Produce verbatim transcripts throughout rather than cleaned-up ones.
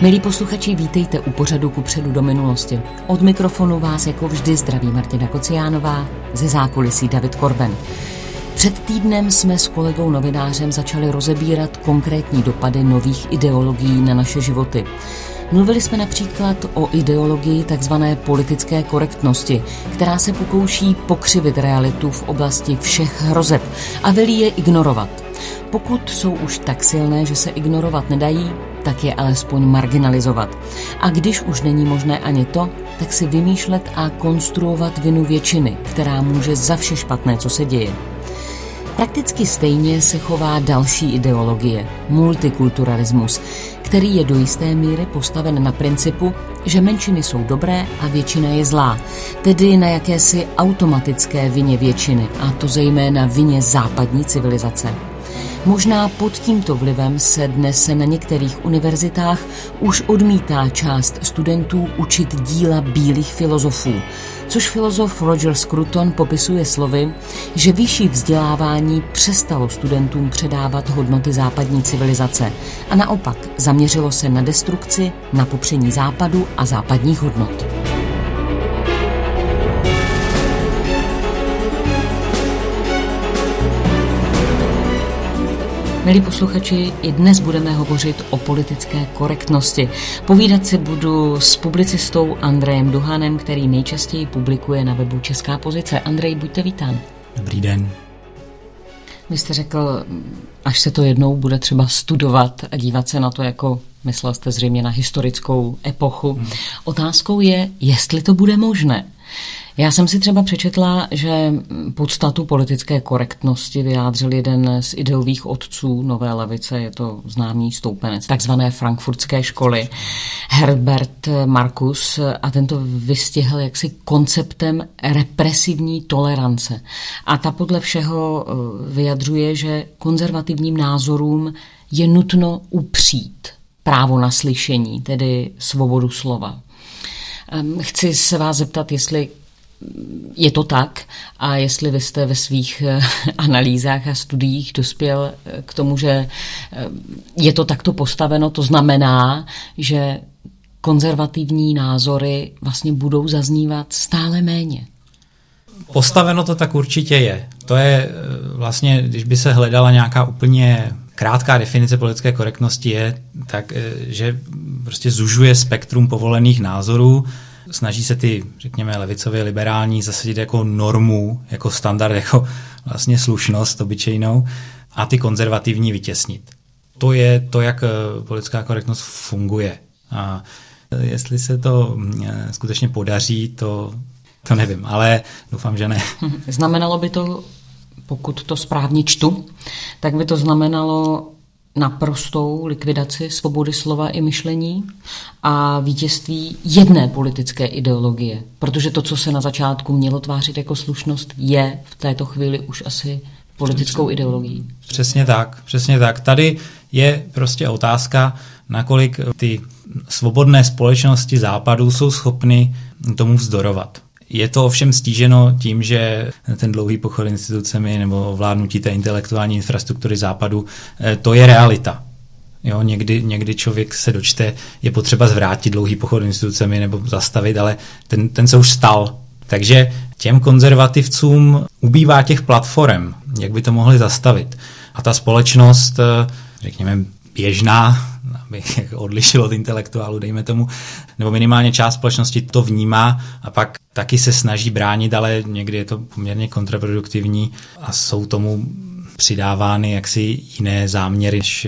Milí posluchači, vítejte u pořadu Kupředu do minulosti. Od mikrofonu vás jako vždy zdraví Martina Kociánová, ze zákulisí David Korben. Před týdnem jsme s kolegou novinářem začali rozebírat konkrétní dopady nových ideologií na naše životy. Mluvili jsme například o ideologii takzvané politické korektnosti, která se pokouší pokřivit realitu v oblasti všech hrozeb a velí je ignorovat. Pokud jsou už tak silné, že se ignorovat nedají, tak je alespoň marginalizovat. A když už není možné ani to, tak si vymýšlet a konstruovat vinu většiny, která může za vše špatné, co se děje. Prakticky stejně se chová další ideologie, multikulturalismus, který je do jisté míry postaven na principu, že menšiny jsou dobré a většina je zlá, tedy na jakési automatické vině většiny, a to zejména vině západní civilizace. Možná pod tímto vlivem se dnes na některých univerzitách už odmítá část studentů učit díla bílých filozofů, což filozof Roger Scruton popisuje slovy, že vyšší vzdělávání přestalo studentům předávat hodnoty západní civilizace a naopak zaměřilo se na destrukci, na popření západu a západních hodnot. Milí posluchači, i dnes budeme hovořit o politické korektnosti. Povídat si budu s publicistou Andrejem Duhanem, který nejčastěji publikuje na webu Česká pozice. Andrej, buďte vítán. Dobrý den. Vy jste řekl, až se to jednou bude třeba studovat a dívat se na to, jako myslel jste zřejmě na historickou epochu. Hmm. Otázkou je, jestli to bude možné. Já jsem si třeba přečetla, že podstatu politické korektnosti vyjádřil jeden z ideových otců nové levice, je to známý stoupenec takzvané frankfurtské školy, Herbert Marcus, a tento vystihl jaksi konceptem represivní tolerance. A ta podle všeho vyjadřuje, že konzervativním názorům je nutno upřít právo na slyšení, tedy svobodu slova. Chci se vás zeptat, jestli je to tak a jestli vy jste ve svých analýzách a studiích dospěl k tomu, že je to takto postaveno, to znamená, že konzervativní názory vlastně budou zaznívat stále méně. Postaveno to tak určitě je. To je vlastně, když by se hledala nějaká úplně krátká definice politické korektnosti, je tak, že prostě zužuje spektrum povolených názorů, snaží se ty, řekněme, levicově liberální zasadit jako normu, jako standard, jako vlastně slušnost obyčejnou a ty konzervativní vytěsnit. To je to, jak politická korektnost funguje. A jestli se to skutečně podaří, to, to nevím, ale doufám, že ne. Znamenalo by to, pokud to správně čtu, tak by to znamenalo naprostou likvidaci svobody slova i myšlení a vítězství jedné politické ideologie. Protože to, co se na začátku mělo tvářit jako slušnost, je v této chvíli už asi politickou ideologií. Přesně tak, přesně tak. Tady je prostě otázka, nakolik ty svobodné společnosti západu jsou schopny tomu vzdorovat. Je to ovšem stíženo tím, že ten dlouhý pochod institucemi nebo vládnutí té intelektuální infrastruktury západu, to je realita. Jo, někdy, někdy člověk se dočte, je potřeba zvrátit dlouhý pochod institucemi nebo zastavit, ale ten, ten se už stal. Takže těm konzervativcům ubývá těch platform, jak by to mohli zastavit. A ta společnost, řekněme, běžná, aby odlišil od intelektuálu, dejme tomu, nebo minimálně část společnosti to vnímá a pak taky se snaží bránit, ale někdy je to poměrně kontraproduktivní a jsou tomu přidávány jaksi jiné záměry, než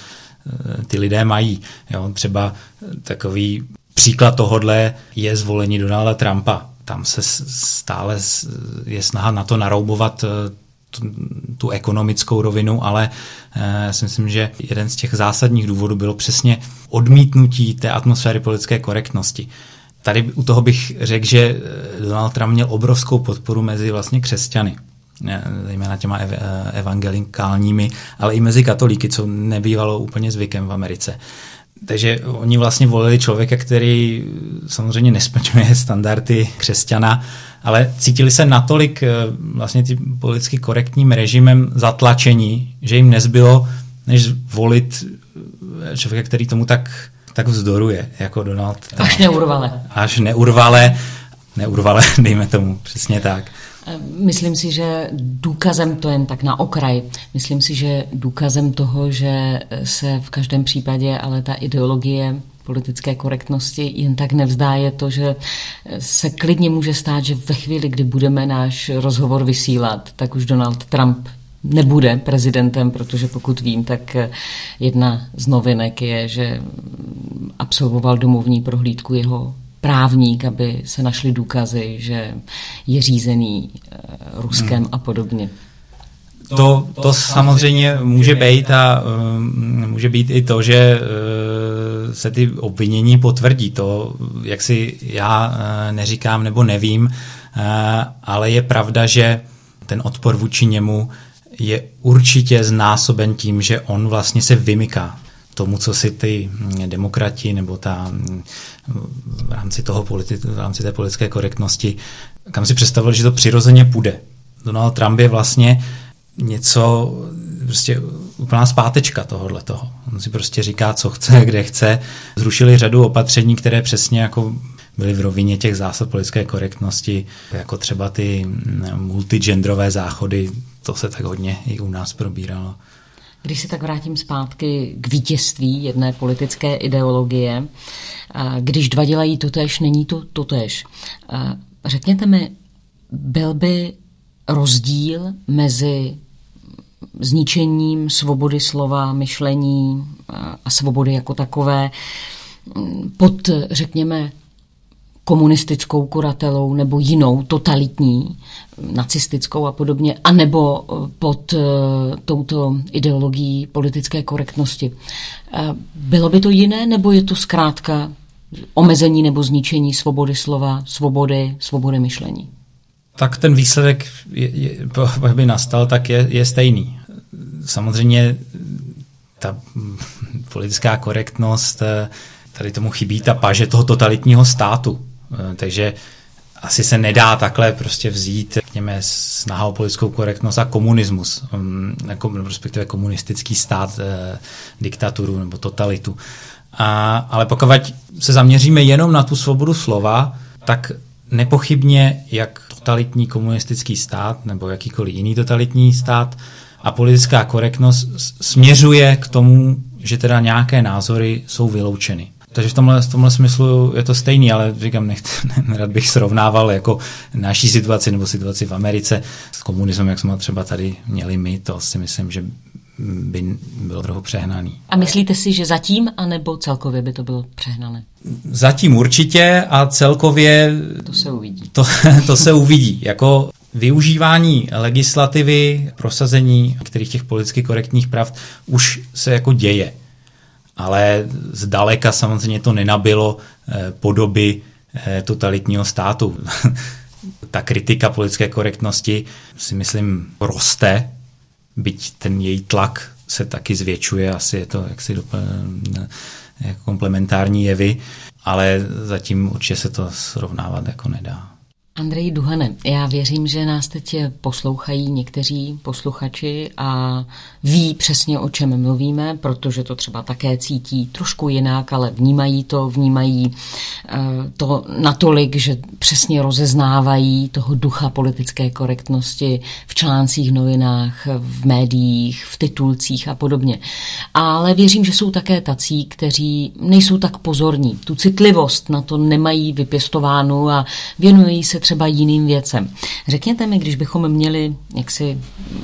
ty lidé mají. Jo, třeba takový příklad tohodle je zvolení Donalda Trumpa. Tam se stále je snaha na to naroubovat Tu, tu ekonomickou rovinu, ale já eh, si myslím, že jeden z těch zásadních důvodů bylo přesně odmítnutí té atmosféry politické korektnosti. Tady u toho bych řekl, že Donald Trump měl obrovskou podporu mezi vlastně křesťany, zejména těma ev- evangelikálními, ale i mezi katolíky, co nebývalo úplně zvykem v Americe. Takže oni vlastně volili člověka, který samozřejmě nesplňuje standardy křesťana, ale cítili se natolik vlastně tím politicky korektním režimem zatlačení, že jim nezbylo, než volit člověka, který tomu tak tak vzdoruje, jako Donald Trump. Až neurvale. Až neurvale, neurvale, dejme tomu, přesně tak. Myslím si, že důkazem, to jen tak na okraj, myslím si, že důkazem toho, že se v každém případě, ale ta ideologie politické korektnosti jen tak nevzdá, je to, že se klidně může stát, že ve chvíli, kdy budeme náš rozhovor vysílat, tak už Donald Trump nebude prezidentem, protože pokud vím, tak jedna z novinek je, že absolvoval domovní prohlídku jeho právník, aby se našly důkazy, že je řízený Ruskem hmm. a podobně. To, to samozřejmě může být a um, může být i to, že uh, se ty obvinění potvrdí. To, jak si já uh, neříkám nebo nevím, uh, ale je pravda, že ten odpor vůči němu je určitě znásoben tím, že on vlastně se vymyká tomu, co si ty demokrati nebo ta v rámci toho politi- v rámci té politické korektnosti, kam si představili, že to přirozeně půjde. Donald Trump je vlastně něco, prostě úplná zpátečka tohohle toho. On si prostě říká, co chce, kde chce. Zrušili řadu opatření, které přesně jako byly v rovině těch zásad politické korektnosti, jako třeba ty multigenderové záchody, to se tak hodně i u nás probíralo. Když se tak vrátím zpátky k vítězství jedné politické ideologie, když dva dělají totéž, není to totéž. Řekněte mi, byl by rozdíl mezi zničením svobody slova, myšlení a svobody jako takové pod, řekněme, komunistickou kuratelou nebo jinou totalitní, nacistickou a podobně, anebo pod uh, touto ideologií politické korektnosti. Uh, bylo by to jiné, nebo je to zkrátka omezení nebo zničení svobody slova, svobody, svobody myšlení? Tak ten výsledek, je, je, by nastal, tak je, je stejný. Samozřejmě ta politická korektnost, tady tomu chybí ta paže toho totalitního státu. Takže asi se nedá takhle prostě vzít, řekněme, snaha o politickou korektnost a komunismus, jako, respektive komunistický stát, eh, diktaturu nebo totalitu. A, ale pokud se zaměříme jenom na tu svobodu slova, tak nepochybně jak totalitní komunistický stát nebo jakýkoliv jiný totalitní stát a politická korektnost směřuje k tomu, že teda nějaké názory jsou vyloučeny. Takže v tomhle, v tomhle smyslu je to stejný, ale říkám, nechci, nerad bych srovnával jako naší situaci nebo situaci v Americe s komunismem, jak jsme třeba tady měli my, to si myslím, že by bylo trochu přehnaný. A myslíte si, že zatím, anebo celkově by to bylo přehnané? Zatím určitě a celkově to se uvidí. To, to se uvidí. Jako využívání legislativy, prosazení některých těch politicky korektních pravd už se jako děje. Ale zdaleka samozřejmě to nenabilo eh, podoby eh, totalitního státu. Ta kritika politické korektnosti si myslím roste, byť ten její tlak se taky zvětšuje, asi je to jaksi dopl- jako komplementární jevy, ale zatím určitě se to srovnávat jako nedá. Andrej Duhane, já věřím, že nás teď poslouchají někteří posluchači a ví přesně, o čem mluvíme, protože to třeba také cítí trošku jinak, ale vnímají to, vnímají to natolik, že přesně rozeznávají toho ducha politické korektnosti v článcích, v novinách, v médiích, v titulcích a podobně. Ale věřím, že jsou také tací, kteří nejsou tak pozorní. Tu citlivost na to nemají vypěstovánu a věnují se třeba jiným věcem. Řekněte mi, když bychom měli jaksi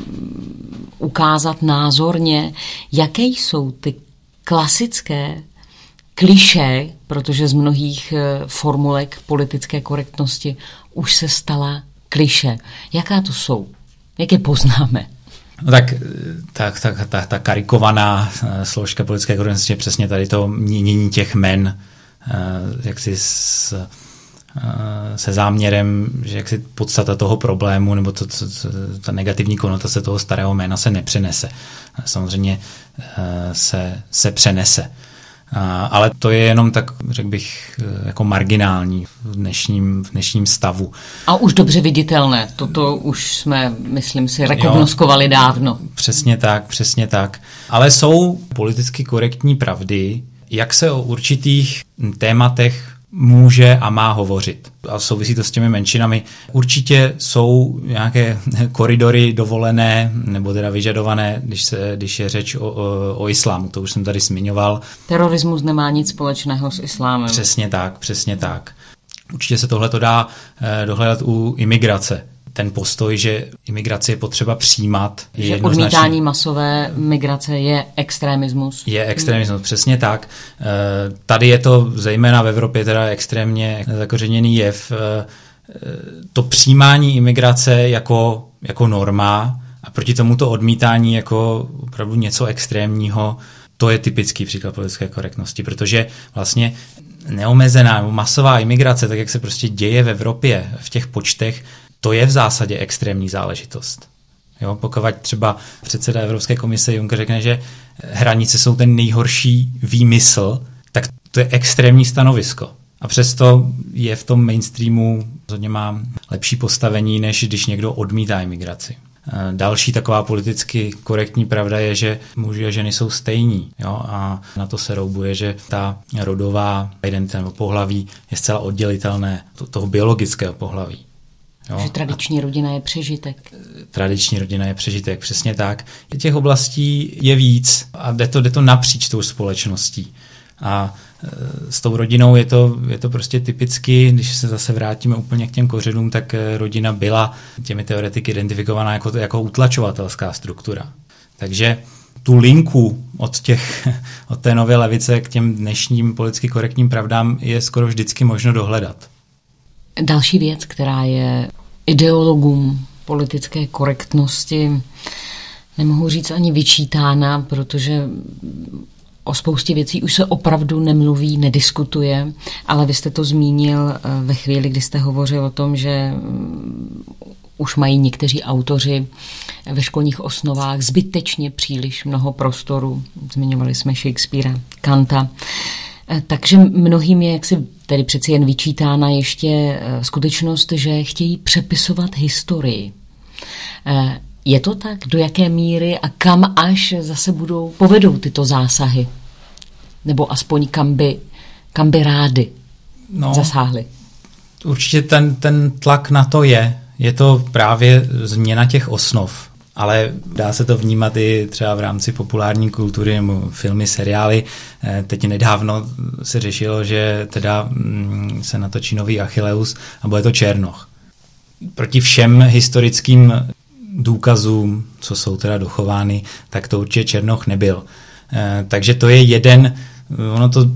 ukázat názorně, jaké jsou ty klasické klišé, protože z mnohých formulek politické korektnosti už se stala kliše. Jaká to jsou? Jak je poznáme? No tak ta, ta, ta, ta karikovaná složka politické korektnosti je přesně tady to měnění těch jmen, jak si s se záměrem, že jaksi podstata toho problému nebo to, to, to, ta negativní konotace toho starého jména se nepřenese. Samozřejmě se, se přenese. Ale to je jenom tak, řekl bych, jako marginální v dnešním, v dnešním stavu. A už dobře viditelné. Toto už jsme, myslím si, rekognoskovali jo, dávno. Přesně tak, přesně tak. Ale jsou politicky korektní pravdy, jak se o určitých tématech může a má hovořit. A souvisí to s těmi menšinami. Určitě jsou nějaké koridory dovolené nebo teda vyžadované, když, se, když je řeč o, o, o islámu. To už jsem tady zmiňoval. Terorismus nemá nic společného s islámem. Přesně tak, přesně tak. Určitě se tohle to dá eh, dohledat u imigrace. Ten postoj, že imigraci je potřeba přijímat. Je že odmítání masové migrace je extremismus. Je extremismus, hmm. přesně tak. Tady je to zejména v Evropě teda extrémně zakořeněný jev. To přijímání imigrace jako, jako norma a proti tomuto odmítání jako opravdu něco extrémního, to je typický příklad politické korektnosti, protože vlastně neomezená masová imigrace, tak jak se prostě děje v Evropě v těch počtech, to je v zásadě extrémní záležitost. Jo, pokud třeba předseda Evropské komise Juncker řekne, že hranice jsou ten nejhorší výmysl, tak to je extrémní stanovisko. A přesto je v tom mainstreamu, rozhodně má lepší postavení, než když někdo odmítá imigraci. Další taková politicky korektní pravda je, že muži a ženy jsou stejní. Jo? A na to se roubuje, že ta rodová identita nebo pohlaví je zcela oddělitelné toho biologického pohlaví. Jo. Že tradiční rodina je přežitek. Tradiční rodina je přežitek, přesně tak. Těch oblastí je víc a jde to, jde to napříč tou společností. A s tou rodinou je to, je to prostě typicky, když se zase vrátíme úplně k těm kořenům, tak rodina byla těmi teoretiky identifikovaná jako, jako utlačovatelská struktura. Takže tu linku od, těch, od té nové levice k těm dnešním politicky korektním pravdám je skoro vždycky možno dohledat. Další věc, která je ideologům politické korektnosti, nemohu říct ani vyčítána, protože o spoustě věcí už se opravdu nemluví, nediskutuje, ale vy jste to zmínil ve chvíli, kdy jste hovořil o tom, že už mají někteří autoři ve školních osnovách zbytečně příliš mnoho prostoru. Zmiňovali jsme Shakespearea, Kanta. Takže mnohým je jaksi tedy přeci jen vyčítána ještě skutečnost, že chtějí přepisovat historii. Je to tak? Do jaké míry a kam až zase budou, povedou tyto zásahy? Nebo aspoň kam by, kam by rády no, zasáhly? Určitě ten, ten tlak na to je. Je to právě změna těch osnov. Ale dá se to vnímat i třeba v rámci populární kultury nebo filmy, seriály. Teď nedávno se řešilo, že teda se natočí nový Achilleus a bude to Černoch. Proti všem historickým důkazům, co jsou teda dochovány, tak to určitě Černoch nebyl. Takže to je jeden, ono to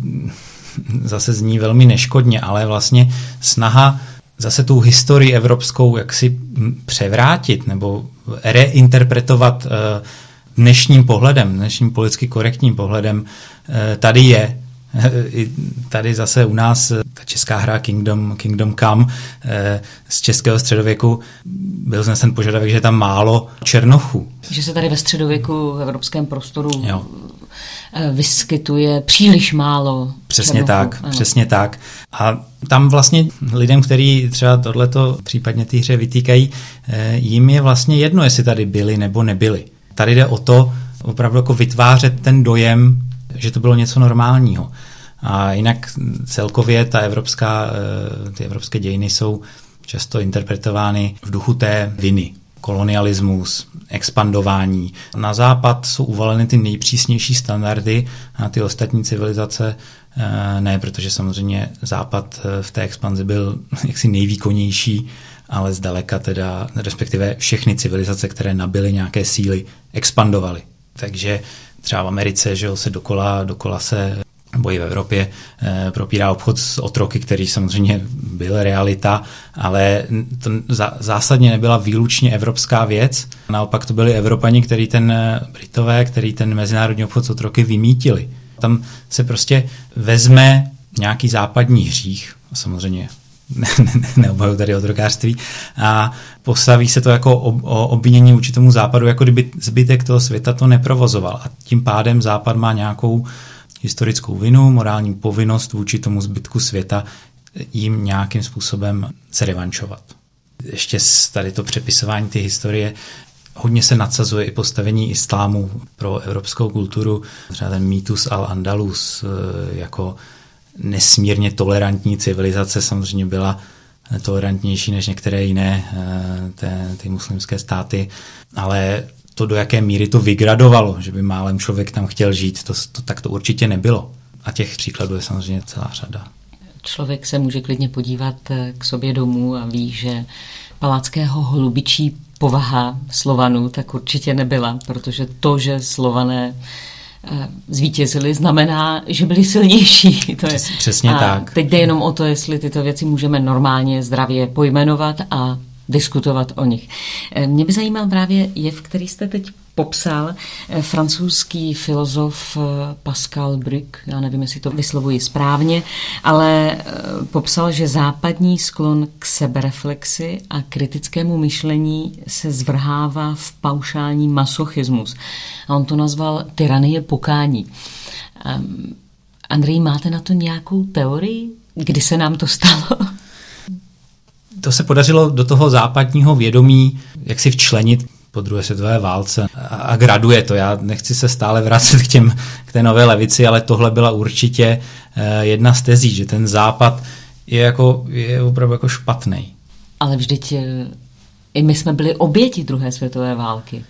zase zní velmi neškodně, ale vlastně snaha zase tu historii evropskou jaksi převrátit nebo reinterpretovat dnešním pohledem, dnešním politicky korektním pohledem, tady je. Tady zase u nás ta česká hra Kingdom, Kingdom Come z českého středověku byl znesen požadavek, že je tam málo černochů. Že se tady ve středověku v evropském prostoru jo. vyskytuje příliš málo Přesně černochů. tak, ano. přesně tak. A tam vlastně lidem, kteří třeba tohleto případně té hře vytýkají, jim je vlastně jedno, jestli tady byli nebo nebyli. Tady jde o to opravdu jako vytvářet ten dojem, že to bylo něco normálního. A jinak celkově ta evropská, ty evropské dějiny jsou často interpretovány v duchu té viny. Kolonialismus, expandování. Na západ jsou uvaleny ty nejpřísnější standardy a na ty ostatní civilizace ne, protože samozřejmě západ v té expanzi byl jaksi nejvýkonnější, ale zdaleka teda, respektive všechny civilizace, které nabyly nějaké síly, expandovaly. Takže třeba v Americe, že se dokola, dokola se boji v Evropě e, propírá obchod s otroky, který samozřejmě byl realita, ale to za, zásadně nebyla výlučně evropská věc. Naopak to byli Evropani, který ten Britové, který ten mezinárodní obchod s otroky vymítili. Tam se prostě vezme nějaký západní hřích, samozřejmě ne, ne, neobhajuji tady otrokářství, a postaví se to jako ob, o obvinění vůči tomu západu, jako kdyby zbytek toho světa to neprovozoval. A tím pádem západ má nějakou historickou vinu, morální povinnost vůči tomu zbytku světa jim nějakým způsobem se revanšovat. Ještě tady to přepisování té historie, hodně se nadsazuje i postavení islámu pro evropskou kulturu. Třeba ten mýtus al-Andalus jako nesmírně tolerantní civilizace samozřejmě byla tolerantnější než některé jiné té, ty muslimské státy, ale to, do jaké míry to vygradovalo, že by málem člověk tam chtěl žít, to, to, tak to určitě nebylo. A těch příkladů je samozřejmě celá řada. Člověk se může klidně podívat k sobě domů a ví, že Palackého holubičí povaha Slovanů tak určitě nebyla, protože to, že Slované zvítězili, znamená, že byli silnější. To je. Přesně a tak. Teď jde jenom o to, jestli tyto věci můžeme normálně, zdravě pojmenovat a diskutovat o nich. Mě by zajímal právě jev, který jste teď popsal, francouzský filozof Pascal Bruck, já nevím, jestli to vyslovuji správně, ale popsal, že západní sklon k sebereflexi a kritickému myšlení se zvrhává v paušální masochismus. A on to nazval tyranie pokání. Um, Andrej, máte na to nějakou teorii? Kdy se nám to stalo? To se podařilo do toho západního vědomí, jak si včlenit po druhé světové válce a, a graduje to. Já nechci se stále vracet k, těm, k té nové levici, ale tohle byla určitě eh, jedna z tezí, že ten západ je, jako, je opravdu jako špatnej. Ale vždyť eh, i my jsme byli oběti druhé světové války.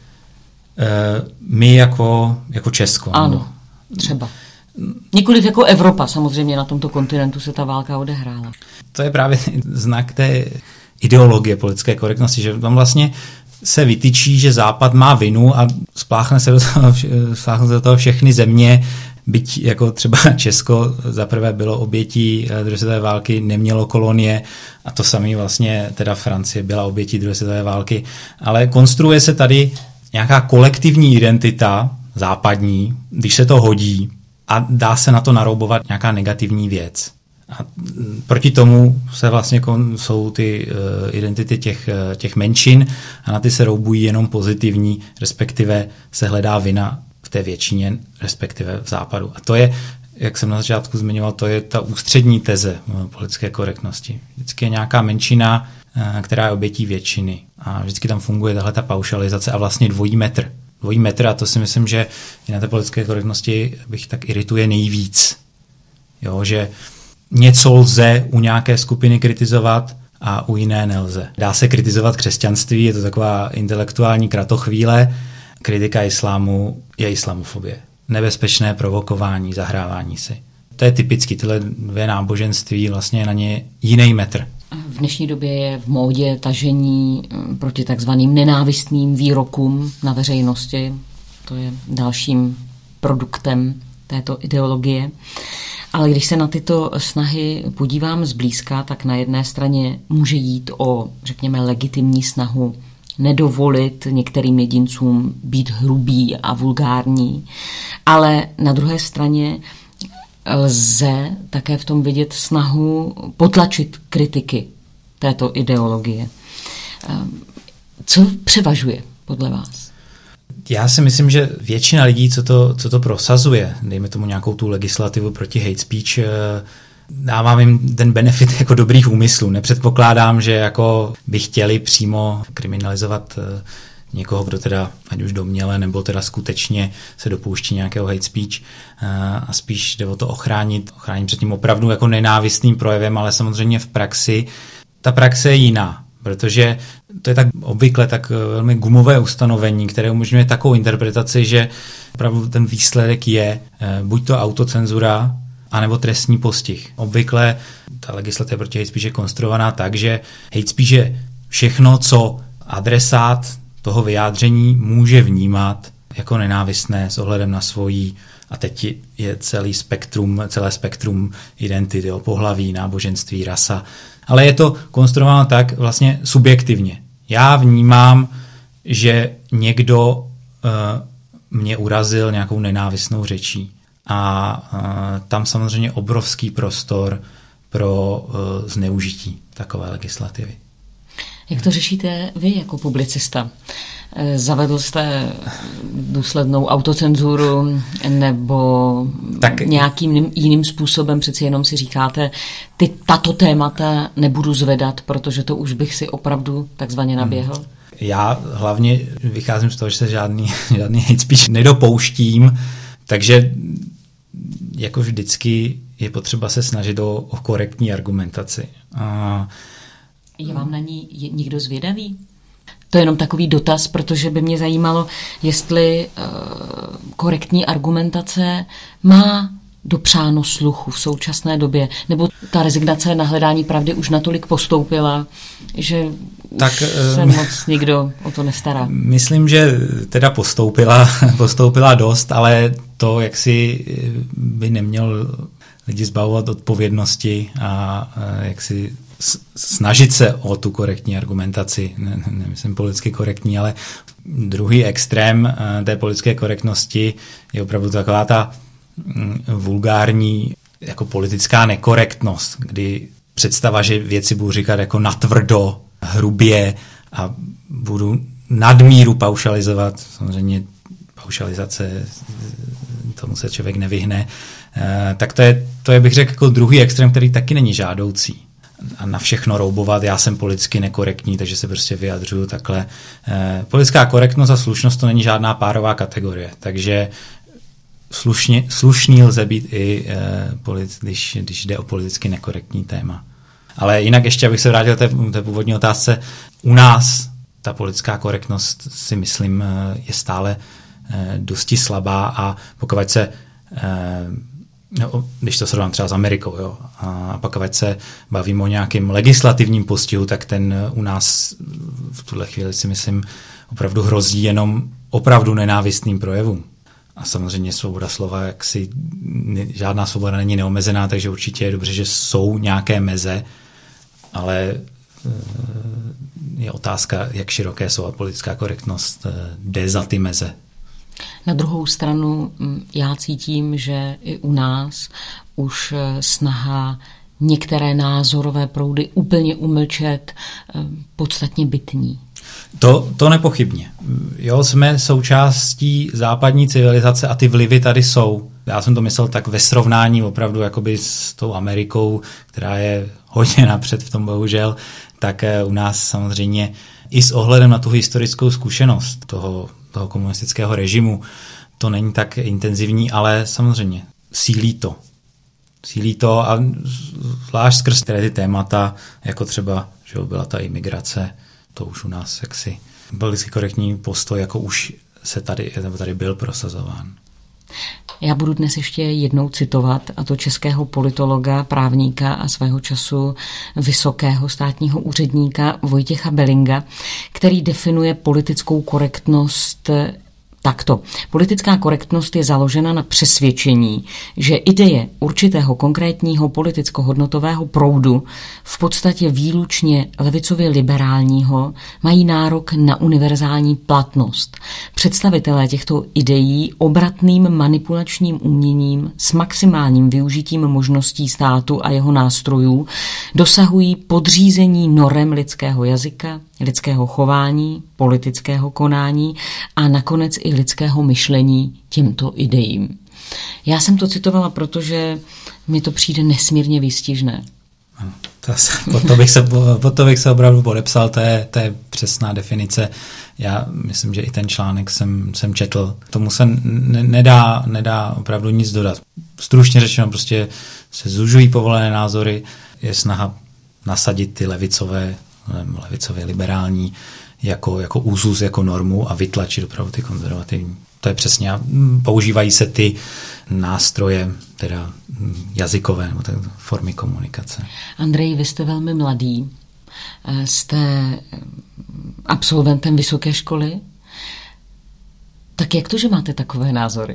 Eh, my jako, jako Česko. Ano, no. Třeba. Nikoliv jako Evropa, samozřejmě na tomto kontinentu se ta válka odehrála. To je právě znak té ideologie politické korektnosti, že tam vlastně se vytyčí, že Západ má vinu a spláchne se do toho, spláchne se do toho všechny země, byť jako třeba Česko zaprvé bylo obětí druhé světové války, nemělo kolonie a to samé vlastně teda Francie byla obětí druhé světové války, ale konstruuje se tady nějaká kolektivní identita západní, když se to hodí, a dá se na to naroubovat nějaká negativní věc. A proti tomu se vlastně jsou ty uh, identity těch, uh, těch menšin a na ty se roubují jenom pozitivní, respektive se hledá vina v té většině, respektive v západu. A to je, jak jsem na začátku zmiňoval, to je ta ústřední teze politické korektnosti. Vždycky je nějaká menšina, uh, která je obětí většiny. A vždycky tam funguje tahle ta paušalizace a vlastně dvojí metr. Dvojí metr a to si myslím, že i na té politické korektnosti bych tak irituje nejvíc. Jo, že něco lze u nějaké skupiny kritizovat a u jiné nelze. Dá se kritizovat křesťanství, je to taková intelektuální kratochvíle. Kritika islámu je islamofobie. Nebezpečné provokování, zahrávání si. To je typicky, tyhle dvě náboženství, vlastně na ně jiný metr. V dnešní době je v módě tažení proti takzvaným nenávistným výrokům na veřejnosti. To je dalším produktem této ideologie. Ale když se na tyto snahy podívám zblízka, tak na jedné straně může jít o, řekněme, legitimní snahu nedovolit některým jedincům být hrubý a vulgární, ale na druhé straně lze také v tom vidět snahu potlačit kritiky této ideologie. Co převažuje podle vás? Já si myslím, že většina lidí, co to, co to prosazuje, dejme tomu nějakou tu legislativu proti hate speech, dávám jim ten benefit jako dobrých úmyslů. Nepředpokládám, že jako by chtěli přímo kriminalizovat někoho, kdo teda ať už domněle nebo teda skutečně se dopouští nějakého hate speech a spíš jde o to ochránit, ochránit před tím opravdu jako nenávistným projevem, ale samozřejmě v praxi ta praxe je jiná, protože to je tak obvykle tak velmi gumové ustanovení, které umožňuje takovou interpretaci, že opravdu ten výsledek je buď to autocenzura, anebo trestní postih. Obvykle ta legislativa proti hate speech je konstruovaná tak, že hate speech je všechno, co adresát toho vyjádření může vnímat jako nenávistné s ohledem na svoji, a teď je celý spektrum, celé spektrum identity, pohlaví, náboženství, rasa, ale je to konstruováno tak vlastně subjektivně. Já vnímám, že někdo uh, mě urazil nějakou nenávistnou řečí a uh, tam samozřejmě obrovský prostor pro uh, zneužití takové legislativy. Jak to řešíte vy jako publicista? Zavedl jste důslednou autocenzuru nebo tak nějakým jiným způsobem přeci jenom si říkáte, ty, tato témata nebudu zvedat, protože to už bych si opravdu takzvaně naběhl? Já hlavně vycházím z toho, že se žádný, žádný hate speech nedopouštím, takže jako vždycky je potřeba se snažit o, o korektní argumentaci. A... Je vám na ní někdo zvědavý? To je jenom takový dotaz, protože by mě zajímalo, jestli uh, korektní argumentace má dopřáno sluchu v současné době, nebo ta rezignace na hledání pravdy už natolik postoupila, že tak, už se um, moc nikdo o to nestará. Myslím, že teda postoupila, postoupila dost, ale to, jak si by neměl lidi zbavovat odpovědnosti a jak si snažit se o tu korektní argumentaci, ne, nemyslím politicky korektní, ale druhý extrém té politické korektnosti je opravdu taková ta vulgární jako politická nekorektnost, kdy představa, že věci budu říkat jako natvrdo, hrubě a budu nadmíru paušalizovat, samozřejmě paušalizace, tomu se člověk nevyhne, tak to je, to je bych řekl jako druhý extrém, který taky není žádoucí. A na všechno roubovat, já jsem politicky nekorektní, takže se prostě vyjadřuju takhle. Eh, politická korektnost a slušnost to není žádná párová kategorie, takže slušně, slušný lze být i eh, polic, když, když jde o politicky nekorektní téma. Ale jinak ještě, abych se vrátil té, té původní otázce, u nás ta politická korektnost si myslím je stále eh, dosti slabá a pokud se eh, No, když to srovnám třeba s Amerikou, jo, a pak ať se bavím o nějakým legislativním postihu, tak ten u nás v tuhle chvíli si myslím opravdu hrozí jenom opravdu nenávistným projevům. A samozřejmě svoboda slova, jak si žádná svoboda není neomezená, takže určitě je dobře, že jsou nějaké meze, ale je otázka, jak široké jsou a politická korektnost jde za ty meze. Na druhou stranu já cítím, že i u nás už snaha některé názorové proudy úplně umlčet podstatně bytní. To, to nepochybně. Jo, jsme součástí západní civilizace a ty vlivy tady jsou. Já jsem to myslel tak ve srovnání opravdu jakoby s tou Amerikou, která je hodně napřed v tom bohužel, tak u nás samozřejmě i s ohledem na tu historickou zkušenost toho toho komunistického režimu. To není tak intenzivní, ale samozřejmě sílí to. Sílí to a zvlášť skrz ty témata, jako třeba, že byla ta imigrace, to už u nás jaksi politicky korektní postoj, jako už se tady, tady byl prosazován. Já budu dnes ještě jednou citovat, a to českého politologa, právníka a svého času vysokého státního úředníka Vojtěcha Bellinga, který definuje politickou korektnost takto. Politická korektnost je založena na přesvědčení, že ideje určitého konkrétního politicko-hodnotového proudu, v podstatě výlučně levicově liberálního, mají nárok na univerzální platnost. Představitelé těchto ideí obratným manipulačním uměním s maximálním využitím možností státu a jeho nástrojů dosahují podřízení norem lidského jazyka, lidského chování, politického konání a nakonec i lidského myšlení těmto ideím. Já jsem to citovala, protože mi to přijde nesmírně výstižné. To, to, bych se, to bych se opravdu podepsal, to je, to je přesná definice. Já myslím, že i ten článek jsem, jsem četl. Tomu se nedá, nedá opravdu nic dodat. Stručně řečeno, prostě se zužují povolené názory, je snaha nasadit ty levicové, levicově liberální jako, jako úzus, jako normu a vytlačit opravdu ty konzervativní. To je přesně, používají se ty nástroje, teda jazykové, nebo tak formy komunikace. Andrej, vy jste velmi mladý, jste absolventem vysoké školy, tak jak to, že máte takové názory?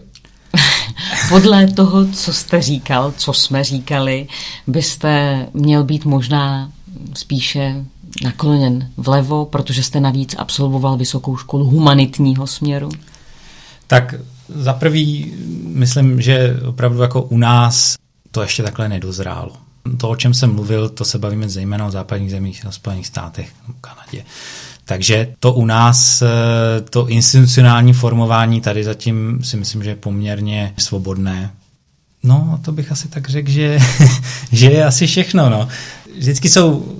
Podle toho, co jste říkal, co jsme říkali, byste měl být možná spíše nakloněn vlevo, protože jste navíc absolvoval vysokou školu humanitního směru? Tak za prvý myslím, že opravdu jako u nás to ještě takhle nedozrálo. To, o čem jsem mluvil, to se bavíme zejména o západních zemích, o Spojených státech, o Kanadě. Takže to u nás, to institucionální formování tady zatím si myslím, že je poměrně svobodné. No, to bych asi tak řekl, že, že je asi všechno. No. Vždycky jsou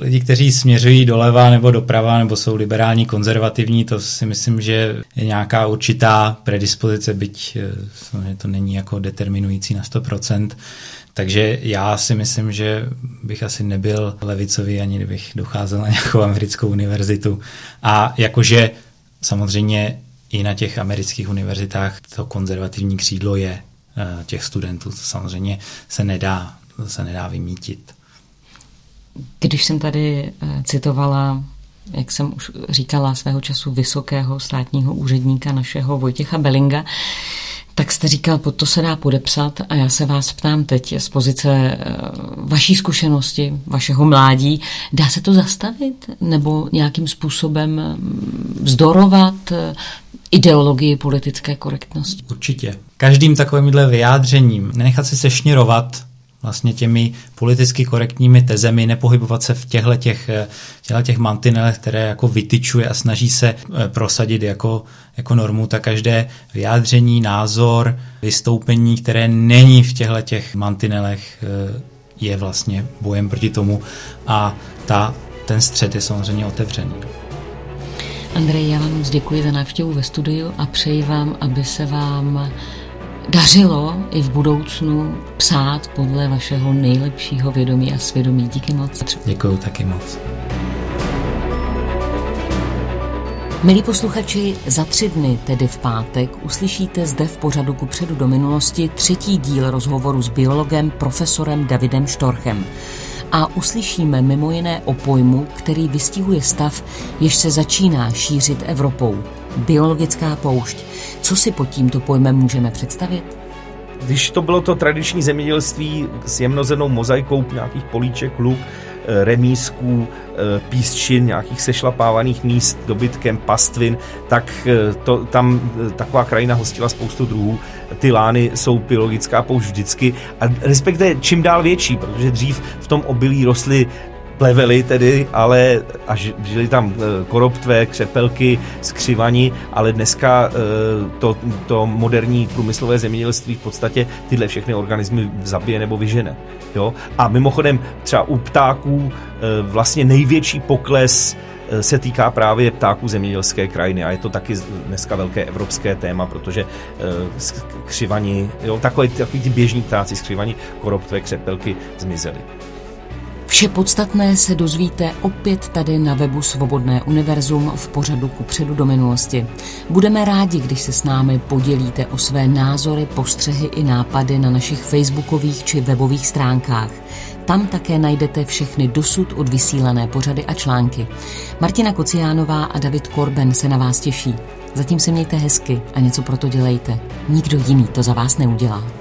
lidi, kteří směřují doleva nebo doprava, nebo jsou liberální, konzervativní, to si myslím, že je nějaká určitá predispozice, byť to není jako determinující na sto procent. Takže já si myslím, že bych asi nebyl levicový, ani kdybych docházel na nějakou americkou univerzitu. A jakože samozřejmě i na těch amerických univerzitách to konzervativní křídlo je těch studentů. To samozřejmě se nedá, se nedá vymítit. Když jsem tady citovala, jak jsem už říkala, svého času vysokého státního úředníka našeho Vojtěcha Bellinga, tak jste říkal, pod to se dá podepsat a já se vás ptám teď z pozice vaší zkušenosti, vašeho mládí. Dá se to zastavit nebo nějakým způsobem vzdorovat ideologii politické korektnosti? Určitě. Každým takovýmhle vyjádřením nenechat si sešněrovat vlastně těmi politicky korektními tezemi, nepohybovat se v těchto těch, těch mantinelech, které jako vytyčuje a snaží se prosadit jako, jako normu, tak každé vyjádření, názor, vystoupení, které není v těchto těch mantinelech, je vlastně bojem proti tomu a ta, ten střed je samozřejmě otevřený. Andrej, já vám moc děkuji za návštěvu ve studiu a přeji vám, aby se vám dařilo i v budoucnu psát podle vašeho nejlepšího vědomí a svědomí. Díky moc. Děkuju taky moc. Milí posluchači, za tři dny, tedy v pátek, uslyšíte zde v pořadu Kupředu do minulosti třetí díl rozhovoru s biologem profesorem Davidem Štorchem. A uslyšíme mimo jiné o pojmu, který vystihuje stav, jež se začíná šířit Evropou. Biologická poušť. Co si pod tímto pojmem můžeme představit? Když to bylo to tradiční zemědělství s jemnozenou mozaikou nějakých políček, luk, remísků, písčin, nějakých sešlapávaných míst, dobytkem, pastvin, tak to, tam taková krajina hostila spoustu druhů. Ty lány jsou biologická poušť vždycky a respektive čím dál větší, protože dřív v tom obilí rostly plevely tedy, ale a žili tam koroptvé, křepelky, skřivani, ale dneska to, to moderní průmyslové zemědělství v podstatě tyhle všechny organismy zabije nebo vyžene. Jo? A mimochodem třeba u ptáků vlastně největší pokles se týká právě ptáků zemědělské krajiny a je to taky dneska velké evropské téma, protože skřivani, jo, takový, takový ty běžní ptáci, skřivani, koroptvé, křepelky zmizely. Vše podstatné se dozvíte opět tady na webu Svobodné univerzum v pořadu Kupředu do minulosti. Budeme rádi, když se s námi podělíte o své názory, postřehy i nápady na našich facebookových či webových stránkách. Tam také najdete všechny dosud odvysílané pořady a články. Martina Kociánová a David Korben se na vás těší. Zatím se mějte hezky a něco pro to dělejte. Nikdo jiný to za vás neudělá.